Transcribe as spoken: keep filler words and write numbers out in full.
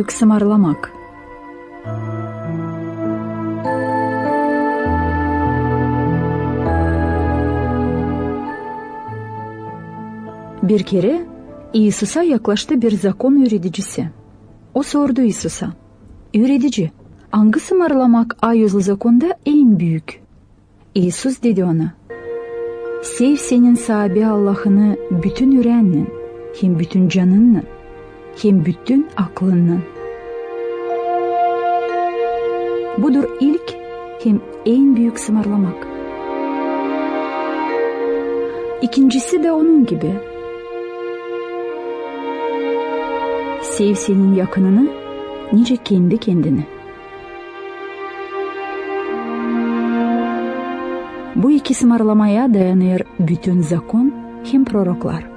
büyük sımarlamak. Bir kere İsus'a yaklaştı bir zakon öğreticisi. O sordu İsus'a, "Öğretici, hangi sımarlamak ayızlı zakonda en büyük?" İsus dedi ona, "Sev senin sahibi Allah'ını bütün yüreğinle, hem bütün canınla, hem bütün aklınla." Budur ilk hem en büyük sımarlamak. İkincisi de onun gibi. Sev senin yakınını, nice kendi kendini. Bu iki sımarlamaya dayanır bütün zakon hem proroklar.